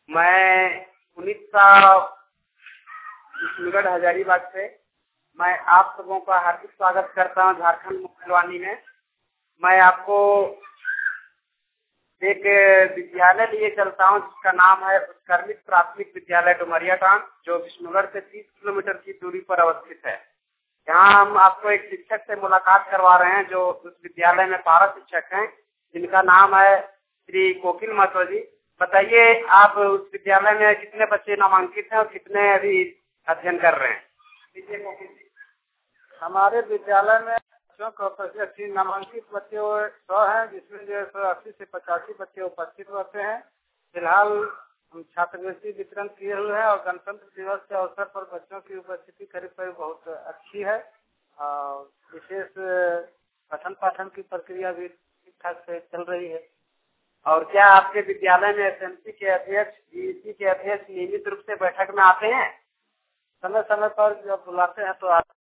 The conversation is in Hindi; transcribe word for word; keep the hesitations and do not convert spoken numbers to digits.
मैं पुनीत साहब विष्णुगढ़ हजारीबाग से। मैं आप सबों का हार्दिक स्वागत करता हूं झारखंड मुक्तवाणी में। मैं आपको एक विद्यालय लिए चलता हूं जिसका नाम है उत्कर्मित प्राथमिक विद्यालय डुमरिया टांग, जो विष्णुगढ़ से तीस किलोमीटर की दूरी पर अवस्थित है। यहाँ हम आपको एक शिक्षक से मुलाकात करवा रहे हैं जो उस विद्यालय में पारा शिक्षक हैं, जिनका नाम है श्री कोकिल महतो जी। बताइए, आप उस विद्यालय में कितने बच्चे नामांकित हैं और कितने अभी अध्ययन कर रहे हैं? कोकिल जी। हमारे विद्यालय में बच्चों को अस्सी नामांकित बच्चे सौ हैं, जिसमें जो है अस्सी से पचासी बच्चे उपस्थित रहते हैं। फिलहाल हम छात्रवृत्ति वितरण किए हुए हैं और गणतंत्र दिवस के अवसर पर बच्चों की उपस्थिति करीब करीब बहुत अच्छी है और विशेष पठन पाठन की प्रक्रिया भी ठीक ठाक से चल रही है। और क्या आपके विद्यालय में एसएमसी के अध्यक्ष, जीईसी के अध्यक्ष नियमित रूप से बैठक में आते हैं? समय समय पर जब बुलाते हैं तो